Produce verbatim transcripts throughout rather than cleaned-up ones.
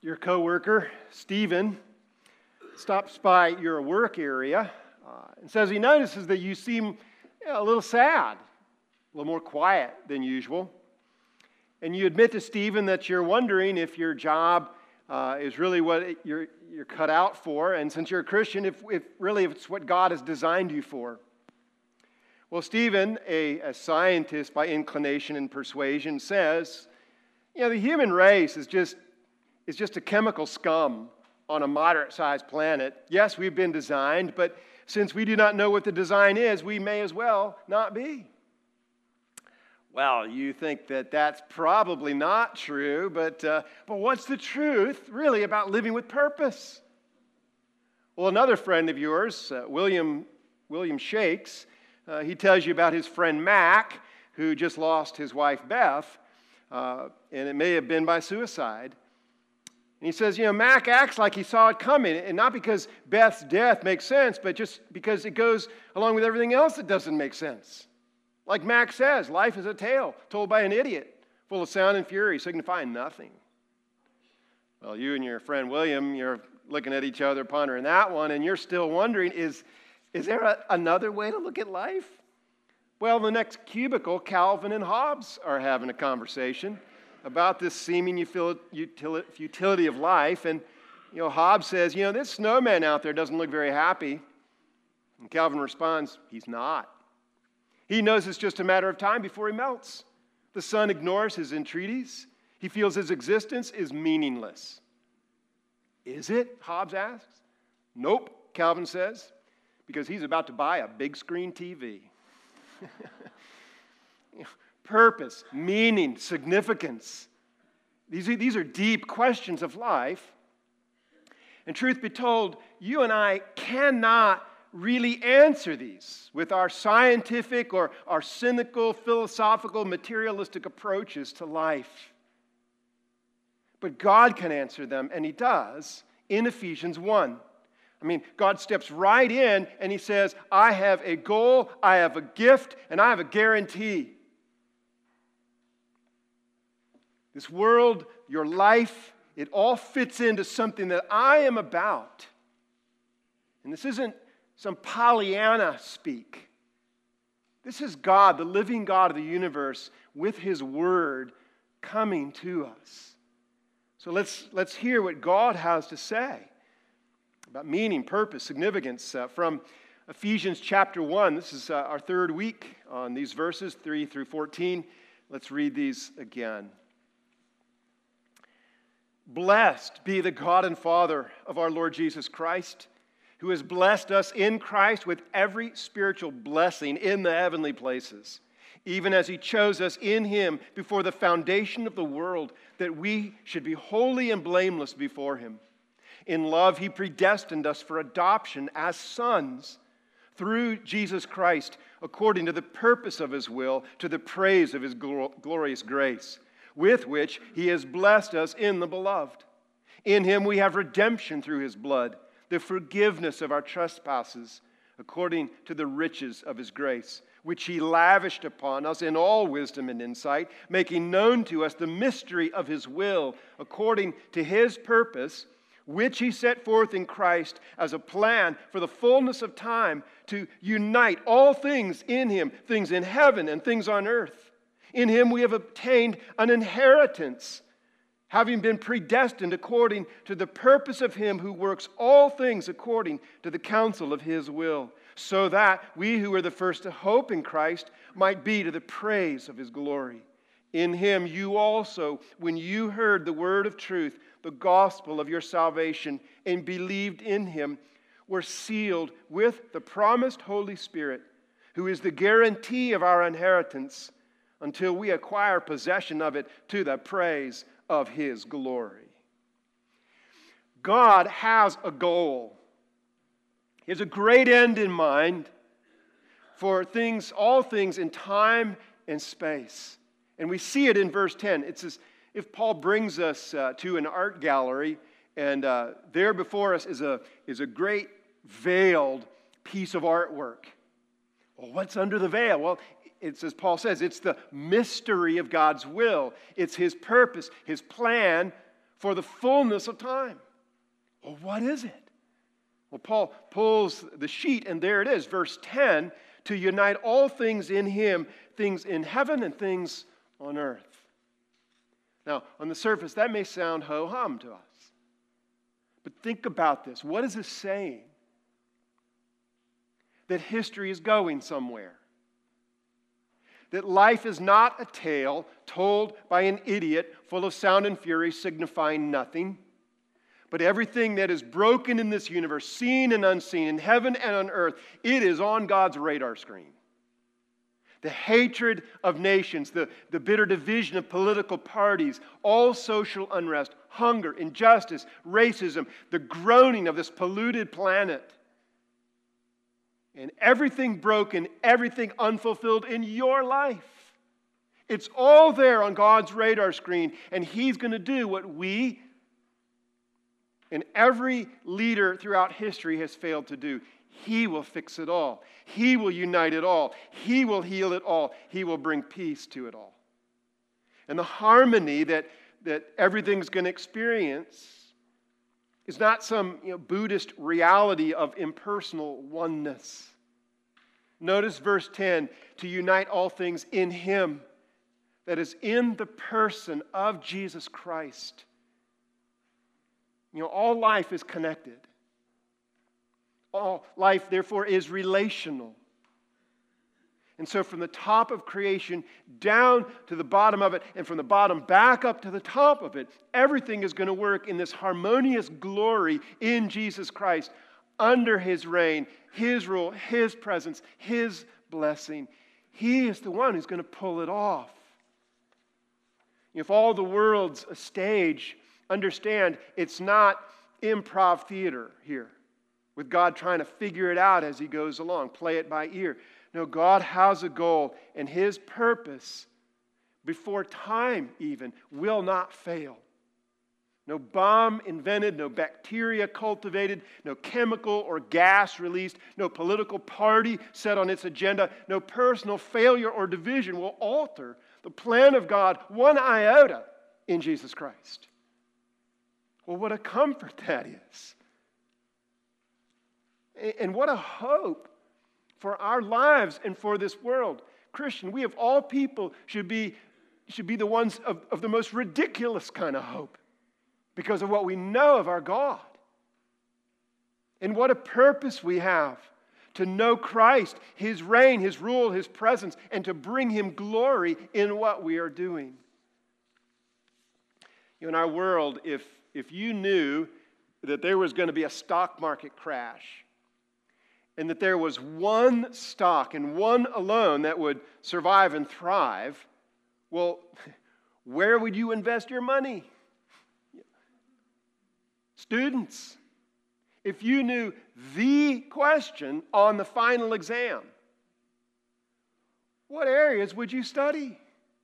Your coworker, Stephen, stops by your work area uh, and says he notices that you seem you know, a little sad, a little more quiet than usual. And you admit to Stephen that you're wondering if your job uh, is really what it, you're, you're cut out for, and since you're a Christian, if, if really if it's what God has designed you for. Well, Stephen, a, a scientist by inclination and persuasion, says, you know, the human race is just is just a chemical scum on a moderate-sized planet. Yes, we've been designed, but since we do not know what the design is, we may as well not be. Well, you think that that's probably not true, but, uh, but what's the truth, really, about living with purpose? Well, another friend of yours, uh, William, William Shakes, uh, he tells you about his friend Mac, who just lost his wife Beth, uh, and it may have been by suicide. And he says, you know, Mac acts like he saw it coming, and not because Beth's death makes sense, but just because it goes along with everything else that doesn't make sense. Like Mac says, life is a tale told by an idiot, full of sound and fury, signifying nothing. Well, you and your friend William, you're looking at each other, pondering that one, and you're still wondering, is, is there a, another way to look at life? Well, in the next cubicle, Calvin and Hobbes are having a conversation about this seeming futility of life. And, you know, Hobbes says, you know, this snowman out there doesn't look very happy. And Calvin responds, he's not. He knows it's just a matter of time before he melts. The sun ignores his entreaties. He feels his existence is meaningless. Is it? Hobbes asks. Nope, Calvin says, because he's about to buy a big screen T V. Purpose, meaning, significance. These are, these are deep questions of life. And truth be told, you and I cannot really answer these with our scientific or our cynical, philosophical, materialistic approaches to life. But God can answer them, and He does, in Ephesians one. I mean, God steps right in and He says, I have a goal, I have a gift, and I have a guarantee. This world, your life, it all fits into something that I am about. And this isn't some Pollyanna speak. This is God, the living God of the universe, with His Word coming to us. So let's, let's hear what God has to say about meaning, purpose, significance uh, from Ephesians chapter one. This is uh, our third week on these verses, three through fourteen. Let's read these again. Blessed be the God and Father of our Lord Jesus Christ, who has blessed us in Christ with every spiritual blessing in the heavenly places, even as He chose us in Him before the foundation of the world, that we should be holy and blameless before Him. In love, He predestined us for adoption as sons through Jesus Christ, according to the purpose of His will, to the praise of His glorious grace, with which He has blessed us in the Beloved. In Him we have redemption through His blood, the forgiveness of our trespasses, according to the riches of His grace, which He lavished upon us in all wisdom and insight, making known to us the mystery of His will, according to His purpose, which He set forth in Christ as a plan for the fullness of time, to unite all things in Him, things in heaven and things on earth. In Him we have obtained an inheritance, having been predestined according to the purpose of Him who works all things according to the counsel of His will, so that we who are the first to hope in Christ might be to the praise of His glory. In Him you also, when you heard the word of truth, the gospel of your salvation, and believed in Him, were sealed with the promised Holy Spirit, who is the guarantee of our inheritance, until we acquire possession of it to the praise of His glory. God has a goal. He has a great end in mind for things, all things in time and space. And we see it in verse ten. It's as if Paul brings us uh, to an art gallery, and uh, there before us is a, is a great veiled piece of artwork. Well, what's under the veil? Well, it's as Paul says, it's the mystery of God's will. It's His purpose, His plan for the fullness of time. Well, what is it? Well, Paul pulls the sheet, and there it is, verse ten, to unite all things in him, things in heaven and things on earth. Now, on the surface, that may sound ho-hum to us. But think about this. What is this saying? That history is going somewhere. That life is not a tale told by an idiot full of sound and fury signifying nothing. But everything that is broken in this universe, seen and unseen, in heaven and on earth, it is on God's radar screen. The hatred of nations, the, the bitter division of political parties, all social unrest, hunger, injustice, racism, the groaning of this polluted planet, and everything broken, everything unfulfilled in your life. It's all there on God's radar screen, and He's going to do what we and every leader throughout history has failed to do. He will fix it all. He will unite it all. He will heal it all. He will bring peace to it all. And the harmony that, that everything's going to experience is not some you know, Buddhist reality of impersonal oneness. Notice verse ten, to unite all things in Him, that is in the person of Jesus Christ. You know, all life is connected. All life, therefore, is relational. And so from the top of creation down to the bottom of it, and from the bottom back up to the top of it, everything is going to work in this harmonious glory in Jesus Christ, under His reign, His rule, His presence, His blessing. He is the one who's going to pull it off. If all the world's a stage, understand it's not improv theater here, with God trying to figure it out as He goes along, play it by ear. No, God has a goal, and His purpose, before time even, will not fail. No bomb invented, no bacteria cultivated, no chemical or gas released, no political party set on its agenda, no personal failure or division will alter the plan of God one iota in Jesus Christ. Well, what a comfort that is. And what a hope for our lives and for this world. Christian, we of all people should be, should be the ones of, of the most ridiculous kind of hope because of what we know of our God. And what a purpose we have to know Christ, His reign, His rule, His presence, and to bring Him glory in what we are doing. You know, in our world, if, if you knew that there was going to be a stock market crash, and that there was one stock and one alone that would survive and thrive, well, where would you invest your money? Students, if you knew the question on the final exam, what areas would you study?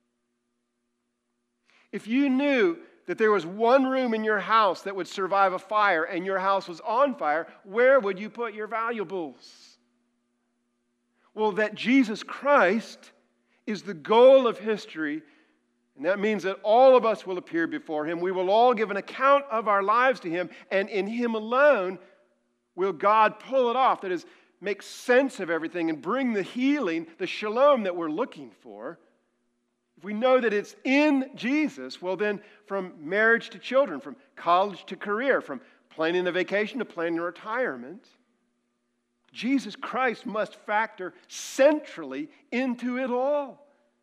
If you knew that there was one room in your house that would survive a fire and your house was on fire, where would you put your valuables? Well, that Jesus Christ is the goal of history, and that means that all of us will appear before Him. We will all give an account of our lives to Him, and in Him alone will God pull it off. That is, make sense of everything and bring the healing, the shalom that we're looking for. If we know that it's in Jesus, well then, from marriage to children, from college to career, from planning a vacation to planning a retirement, Jesus Christ must factor centrally into it all.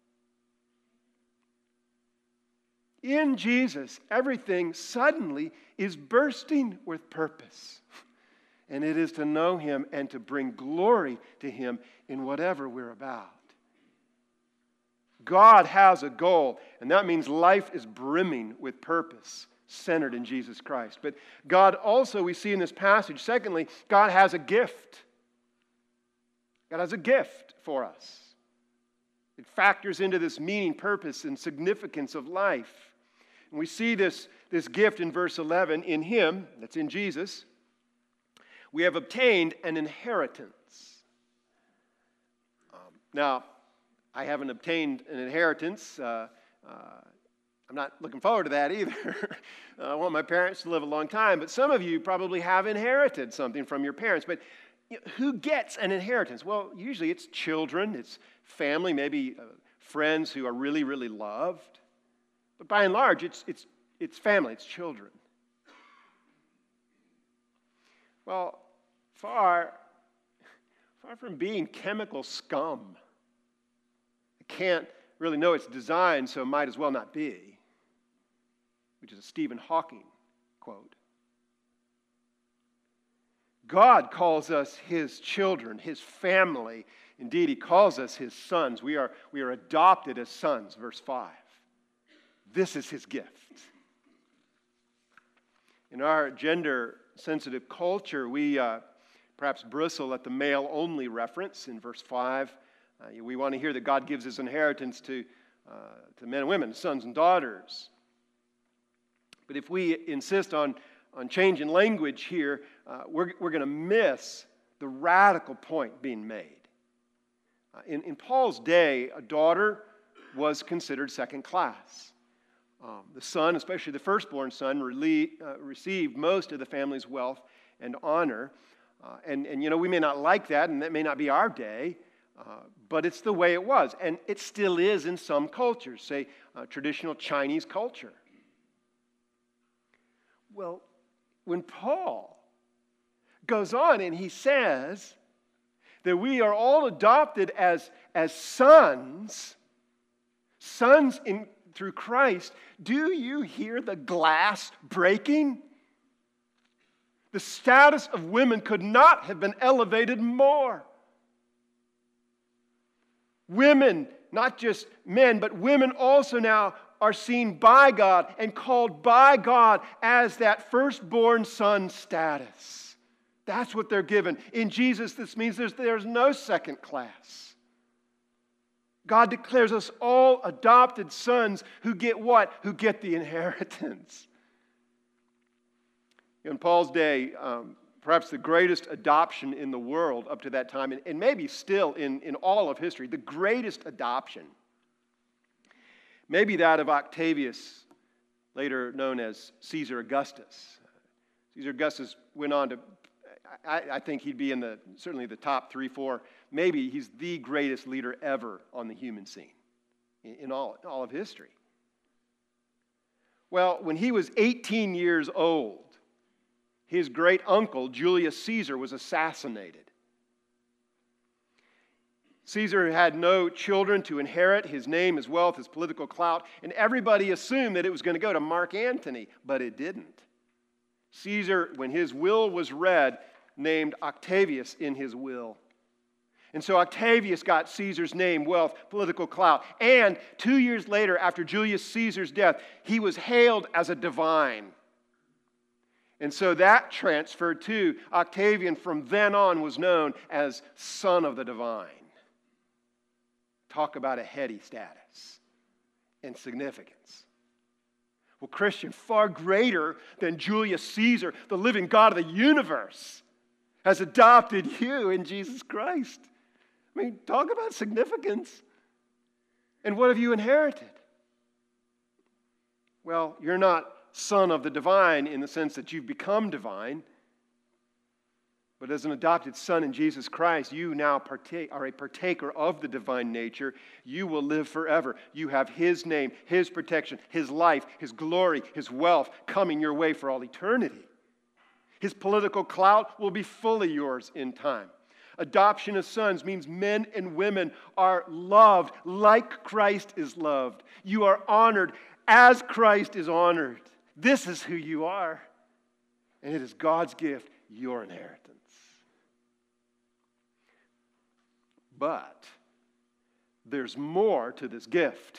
In Jesus, everything suddenly is bursting with purpose. And it is to know Him and to bring glory to Him in whatever we're about. God has a goal, and that means life is brimming with purpose, centered in Jesus Christ. But God also, we see in this passage, secondly, God has a gift. God has a gift for us. It factors into this meaning, purpose, and significance of life. And we see this, this gift in verse eleven. In Him, that's in Jesus, we have obtained an inheritance. Um, now, I haven't obtained an inheritance. Uh, uh, I'm not looking forward to that either. I want my parents to live a long time, but some of you probably have inherited something from your parents. But you know, who gets an inheritance? Well, usually it's children, it's family, maybe uh, friends who are really, really loved. But by and large, it's, it's, it's family, it's children. Well, far, far from being chemical scum, it can't really know its design, so it might as well not be, which is a Stephen Hawking quote. God calls us his children, his family. Indeed, he calls us his sons. We are, we are adopted as sons, verse five. This is his gift. In our gender-sensitive culture, we uh, perhaps bristle at the male-only reference in verse five. Uh, we want to hear that God gives his inheritance to, uh, to men and women, sons and daughters. But if we insist on, on changing language here, uh, we're, we're going to miss the radical point being made. Uh, in, in Paul's day, a daughter was considered second class. Um, the son, especially the firstborn son, rele- uh, received most of the family's wealth and honor. Uh, and, and, you know, we may not like that, and that may not be our day, uh, but it's the way it was. And it still is in some cultures, say uh, traditional Chinese culture. Well, when Paul goes on and he says that we are all adopted as, as sons, sons in through Christ, do you hear the glass breaking? The status of women could not have been elevated more. Women, not just men, but women also now are seen by God and called by God as that firstborn son status. That's what they're given. In Jesus, this means there's, there's no second class. God declares us all adopted sons who get what? Who get the inheritance. In Paul's day, um, perhaps the greatest adoption in the world up to that time, and, and maybe still in, in all of history, the greatest adoption, maybe that of Octavius, later known as Caesar Augustus. Caesar Augustus went on to, I, I think he'd be in the certainly the top three, four. Maybe he's the greatest leader ever on the human scene in, in all, all of history. Well, when he was eighteen years old, his great uncle, Julius Caesar, was assassinated. Caesar had no children to inherit his name, his wealth, his political clout, and everybody assumed that it was going to go to Mark Antony, but it didn't. Caesar, when his will was read, named Octavius in his will. And so Octavius got Caesar's name, wealth, political clout. And two years later, after Julius Caesar's death, he was hailed as a divine. And so that transferred to Octavian. From then on was known as Son of the Divine. Talk about a heady status and significance. Well, Christian, far greater than Julius Caesar, the living God of the universe, has adopted you in Jesus Christ. I mean, talk about significance. And what have you inherited? Well, you're not son of the divine in the sense that you've become divine, but as an adopted son in Jesus Christ, you now partake, are a partaker of the divine nature. You will live forever. You have his name, his protection, his life, his glory, his wealth coming your way for all eternity. His political clout will be fully yours in time. Adoption as sons means men and women are loved like Christ is loved. You are honored as Christ is honored. This is who you are. And it is God's gift, your inheritance. But there's more to this gift.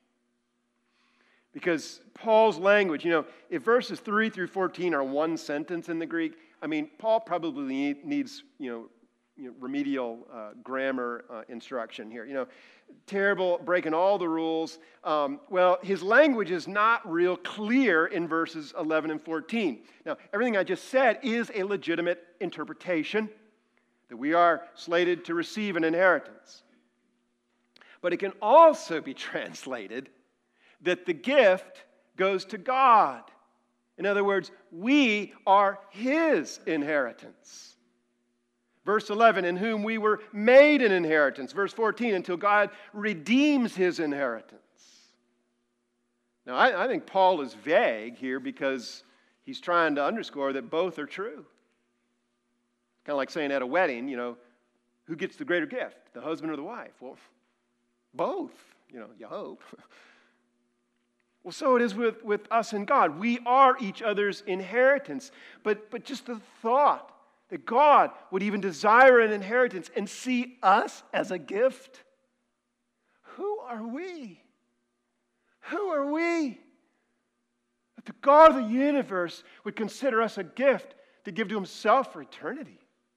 Because Paul's language, you know, if verses three through fourteen are one sentence in the Greek, I mean, Paul probably needs, you know, you know remedial uh, grammar uh, instruction here. You know, terrible, breaking all the rules. Um, well, his language is not real clear in verses eleven and fourteen. Now, everything I just said is a legitimate interpretation, that we are slated to receive an inheritance. But it can also be translated that the gift goes to God. In other words, we are His inheritance. Verse eleven, in whom we were made an inheritance. Verse fourteen, until God redeems His inheritance. Now, I, I think Paul is vague here because he's trying to underscore that both are true. Kind of like saying at a wedding, you know, who gets the greater gift, the husband or the wife? Well, both, you know, you hope. Well, so it is with, with us and God. We are each other's inheritance. But, but just the thought that God would even desire an inheritance and see us as a gift. Who are we? Who are we? That the God of the universe would consider us a gift to give to Himself for eternity.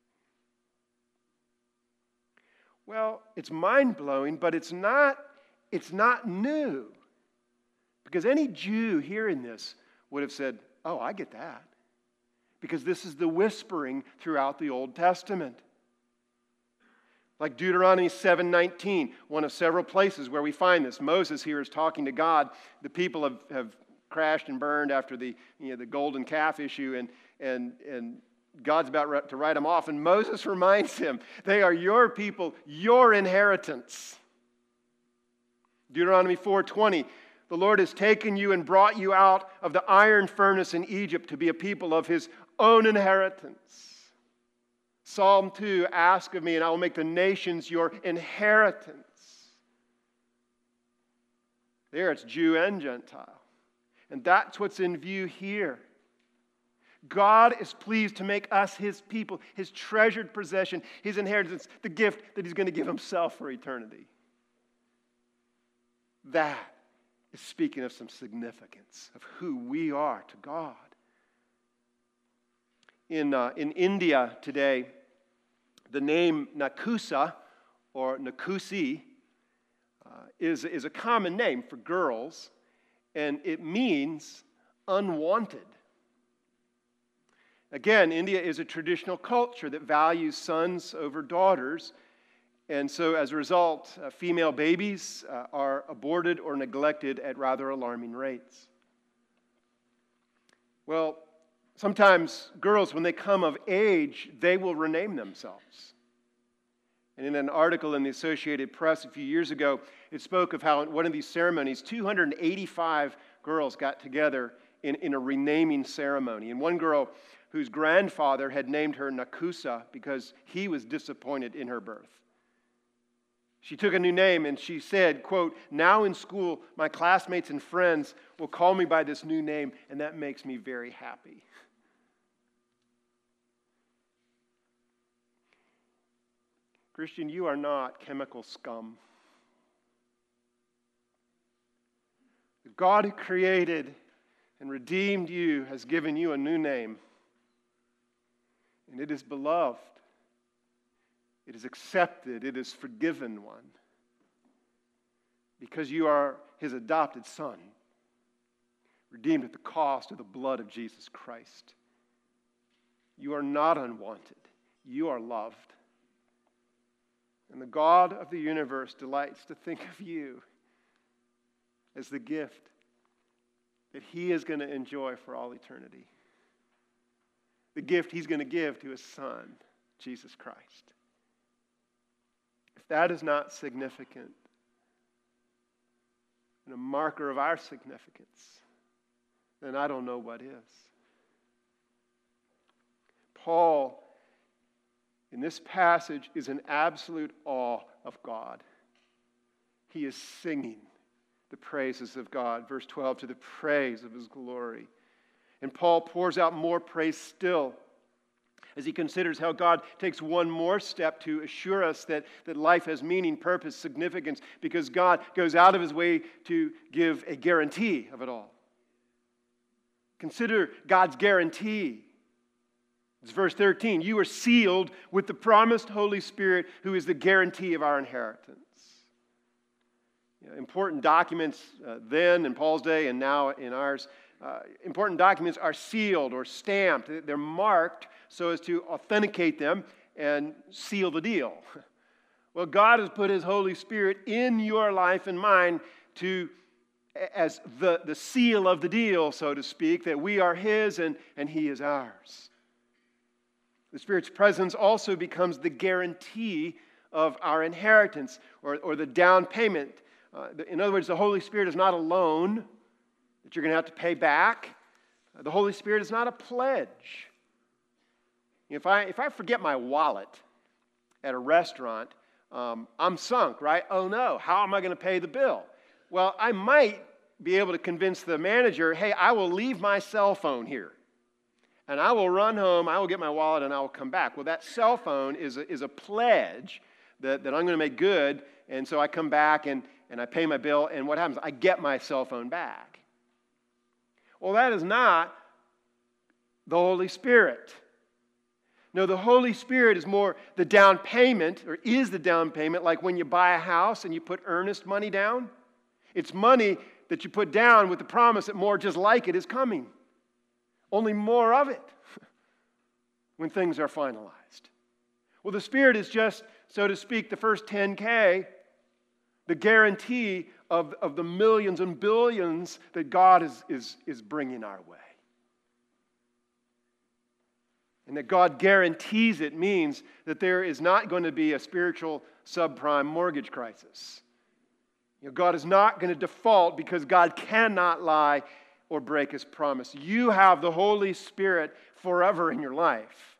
Well, it's mind-blowing, but it's not, it's not new. Because any Jew hearing this would have said, oh, I get that. Because this is the whispering throughout the Old Testament. Like Deuteronomy seven nineteen, one of several places where we find this. Moses here is talking to God. The people have, have crashed and burned after the, you know, the golden calf issue, and, and, and God's about to write them off. And Moses reminds him, they are your people, your inheritance. Deuteronomy four twenty, the Lord has taken you and brought you out of the iron furnace in Egypt to be a people of His own inheritance. Psalm two, ask of me and I will make the nations your inheritance. There it's Jew and Gentile. And that's what's in view here. God is pleased to make us His people, His treasured possession, His inheritance, the gift that He's going to give Himself for eternity. That is speaking of some significance of who we are to God. In, uh, in India today, the name Nakusa or Nakusi uh, is, is a common name for girls, and it means unwanted. Again, India is a traditional culture that values sons over daughters, and so as a result, uh, female babies uh, are aborted or neglected at rather alarming rates. Well, sometimes girls, when they come of age, they will rename themselves. And in an article in the Associated Press a few years ago, it spoke of how in one of these ceremonies, two hundred eighty-five girls got together in, in a renaming ceremony. And one girl whose grandfather had named her Nakusa because he was disappointed in her birth. She took a new name and she said, quote, now in school, my classmates and friends will call me by this new name, and that makes me very happy. Christian, you are not chemical scum. The God who created and redeemed you has given you a new name. And it is beloved. It is accepted. It is forgiven one. Because you are His adopted son, redeemed at the cost of the blood of Jesus Christ. You are not unwanted. You are loved. And the God of the universe delights to think of you as the gift that He is going to enjoy for all eternity. The gift He's going to give to His Son, Jesus Christ. If that is not significant and a marker of our significance, then I don't know what is. Paul, in this passage, is in absolute awe of God. He is singing the praises of God. Verse twelve, to the praise of His glory. And Paul pours out more praise still as he considers how God takes one more step to assure us that, that life has meaning, purpose, significance, because God goes out of His way to give a guarantee of it all. Consider God's guarantee. It's verse thirteen. You are sealed with the promised Holy Spirit, who is the guarantee of our inheritance. You know, important documents uh, then in Paul's day and now in ours, uh, important documents are sealed or stamped. They're marked so as to authenticate them and seal the deal. Well, God has put His Holy Spirit in your life and mine to as the, the seal of the deal, so to speak, that we are His and, and He is ours. The Spirit's presence also becomes the guarantee of our inheritance, or, or the down payment. Uh, in other words, the Holy Spirit is not a loan that you're going to have to pay back. Uh, the Holy Spirit is not a pledge. If I, if I forget my wallet at a restaurant, um, I'm sunk, right? Oh no, how am I going to pay the bill? Well, I might be able to convince the manager, hey, I will leave my cell phone here. And I will run home, I will get my wallet, and I will come back. Well, that cell phone is a, is a pledge that, that I'm going to make good. And so I come back and, and I pay my bill. And what happens? I get my cell phone back. Well, that is not the Holy Spirit. No, the Holy Spirit is more the down payment, or is the down payment, like when you buy a house and you put earnest money down. It's money that you put down with the promise that more just like it is coming. Only more of it when things are finalized. Well, the Spirit is just, so to speak, the first ten K, the guarantee of, of the millions and billions that God is, is, is bringing our way. And that God guarantees it means that there is not going to be a spiritual subprime mortgage crisis. You know, God is not going to default because God cannot lie or break His promise. You have the Holy Spirit forever in your life.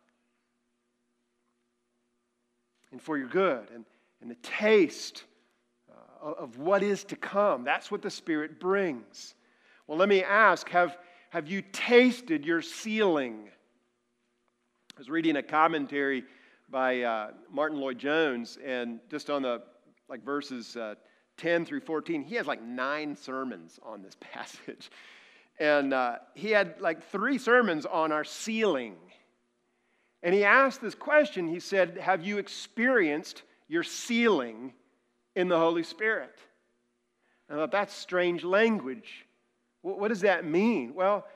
And for your good. And, and the taste uh, of what is to come. That's what the Spirit brings. Well, let me ask, have, have you tasted your sealing? I was reading a commentary by uh, Martin Lloyd-Jones, and just on the like verses uh, ten through fourteen, he has like nine sermons on this passage. And uh, he had like three sermons on our sealing. And he asked this question. He said, have you experienced your sealing in the Holy Spirit? And I thought, that's strange language. What, what does that mean? Well,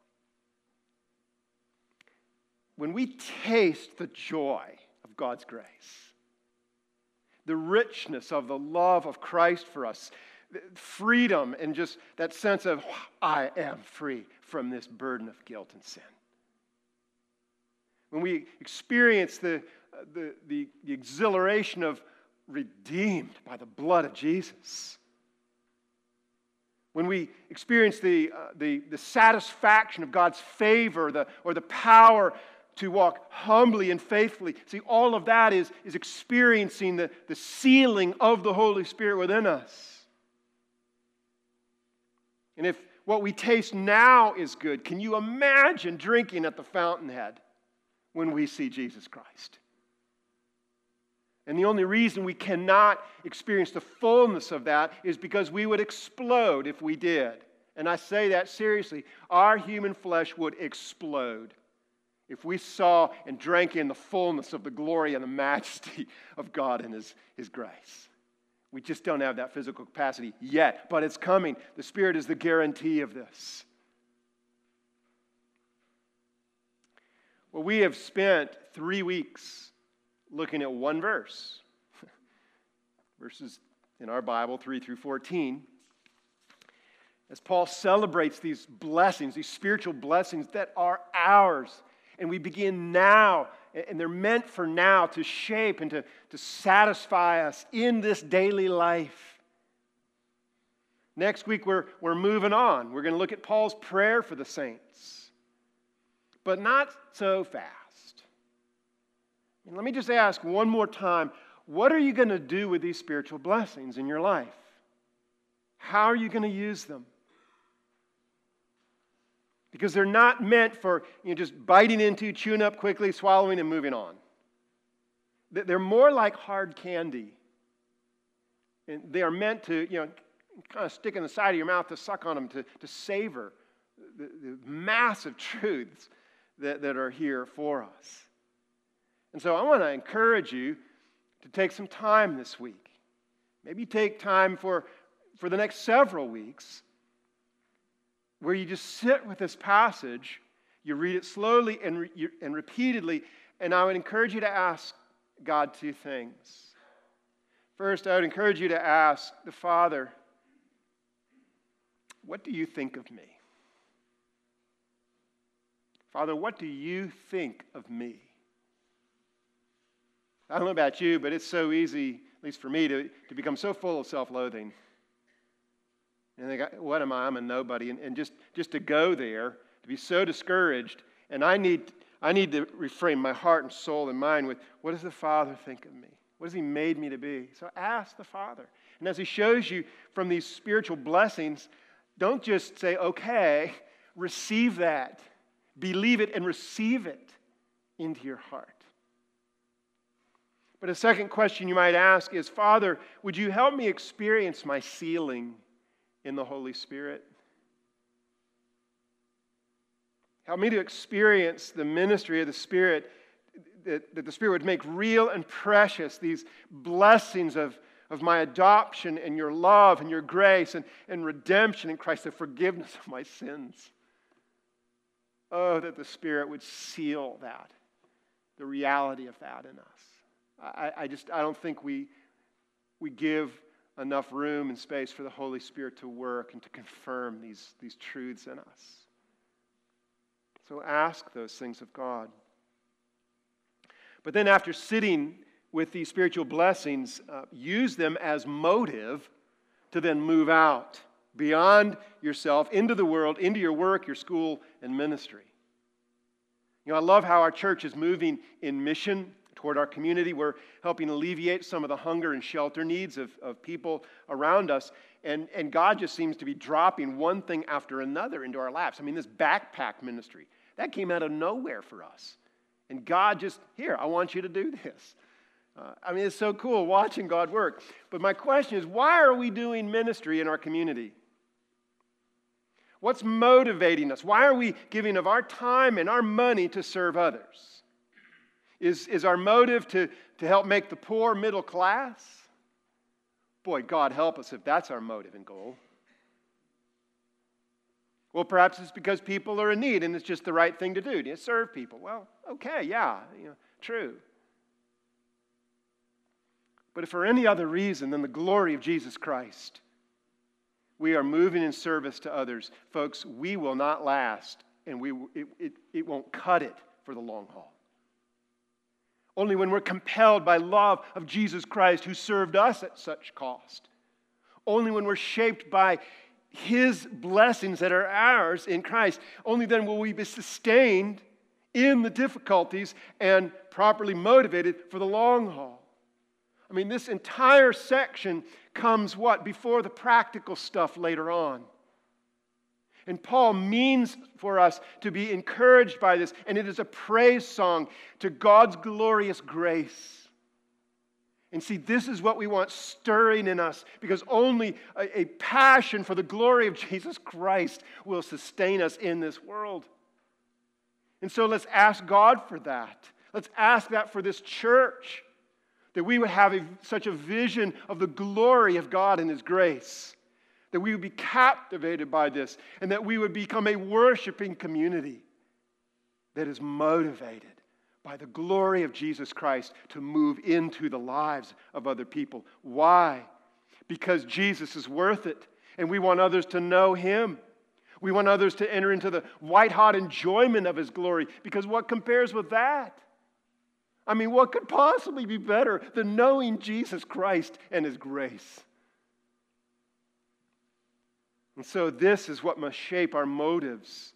when we taste the joy of God's grace, the richness of the love of Christ for us, freedom and just that sense of, I am free from this burden of guilt and sin. When we experience the, the, the, the exhilaration of redeemed by the blood of Jesus. When we experience the, uh, the, the satisfaction of God's favor the, or the power to walk humbly and faithfully. See, all of that is, is experiencing the, the sealing of the Holy Spirit within us. And if what we taste now is good, can you imagine drinking at the fountainhead when we see Jesus Christ? And the only reason we cannot experience the fullness of that is because we would explode if we did. And I say that seriously. Our human flesh would explode if we saw and drank in the fullness of the glory and the majesty of God and His, His grace. We just don't have that physical capacity yet, but it's coming. The Spirit is the guarantee of this. Well, we have spent three weeks looking at one verse. Verses in our Bible, three through fourteen. As Paul celebrates these blessings, these spiritual blessings that are ours. And we begin now, and they're meant for now to shape and to, to satisfy us in this daily life. Next week, we're, we're moving on. We're going to look at Paul's prayer for the saints. But not so fast. And let me just ask one more time, what are you going to do with these spiritual blessings in your life? How are you going to use them? Because they're not meant for you know, just biting into, chewing up quickly, swallowing, and moving on. They're more like hard candy. And they are meant to, you know, kind of stick in the side of your mouth to suck on them, to, to savor the, the massive truths that, that are here for us. And so I want to encourage you to take some time this week. Maybe take time for, for the next several weeks where you just sit with this passage, you read it slowly and, re- and repeatedly, and I would encourage you to ask God two things. First, I would encourage you to ask the Father, what do you think of me? Father, what do you think of me? I don't know about you, but it's so easy, at least for me, to, to become so full of self-loathing. And think, what am I? I'm a nobody. And, and just, just to go there, to be so discouraged, and I need, I need to reframe my heart and soul and mind with, what does the Father think of me? What has He made me to be? So ask the Father. And as He shows you from these spiritual blessings, don't just say, okay, receive that. Believe it and receive it into your heart. But a second question you might ask is, Father, would you help me experience my sealing in the Holy Spirit? Help me to experience the ministry of the Spirit, that, that the Spirit would make real and precious these blessings of, of my adoption and your love and your grace and, and redemption in Christ, the forgiveness of my sins. Oh, that the Spirit would seal that, the reality of that in us. I, I just, I don't think we, we give enough room and space for the Holy Spirit to work and to confirm these, these truths in us. So ask those things of God. But then after sitting with these spiritual blessings, uh, use them as motive to then move out beyond yourself, into the world, into your work, your school, and ministry. You know, I love how our church is moving in mission toward our community. We're helping alleviate some of the hunger and shelter needs of, of people around us. And, and God just seems to be dropping one thing after another into our laps. I mean, this backpack ministry, that came out of nowhere for us. And God just, here, I want you to do this. Uh, I mean, it's so cool watching God work. But my question is, why are we doing ministry in our community? What's motivating us? Why are we giving of our time and our money to serve others? Is, is our motive to, to help make the poor middle class? Boy, God help us if that's our motive and goal. Well, perhaps it's because people are in need and it's just the right thing to do, to serve people. Well, okay, yeah, you know, true. But if for any other reason than the glory of Jesus Christ, we are moving in service to others, folks, we will not last, and we it, it, it won't cut it for the long haul. Only when we're compelled by love of Jesus Christ, who served us at such cost. Only when we're shaped by His blessings that are ours in Christ, only then will we be sustained in the difficulties and properly motivated for the long haul. I mean, this entire section comes what? Before the practical stuff later on. And Paul means for us to be encouraged by this, and it is a praise song to God's glorious grace. And see, this is what we want stirring in us, because only a, a passion for the glory of Jesus Christ will sustain us in this world. And so let's ask God for that. Let's ask that for this church, that we would have a, such a vision of the glory of God and His grace, that we would be captivated by this, and that we would become a worshiping community that is motivated by the glory of Jesus Christ to move into the lives of other people. Why? Because Jesus is worth it, and we want others to know Him. We want others to enter into the white-hot enjoyment of His glory, because what compares with that? I mean, what could possibly be better than knowing Jesus Christ and His grace? And so this is what must shape our motives.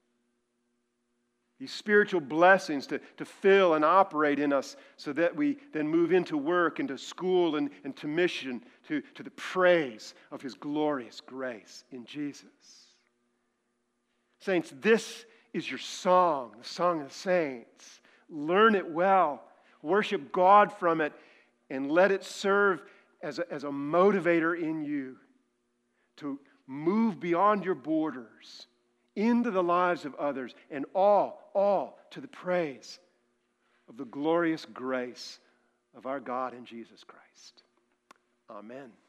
These spiritual blessings to, to fill and operate in us so that we then move into work, into school, and, and to mission, to, to the praise of His glorious grace in Jesus. Saints, this is your song, the song of the saints. Learn it well. Worship God from it, and let it serve as a, as a motivator in you to move beyond your borders into the lives of others, and all, all to the praise of the glorious grace of our God in Jesus Christ. Amen.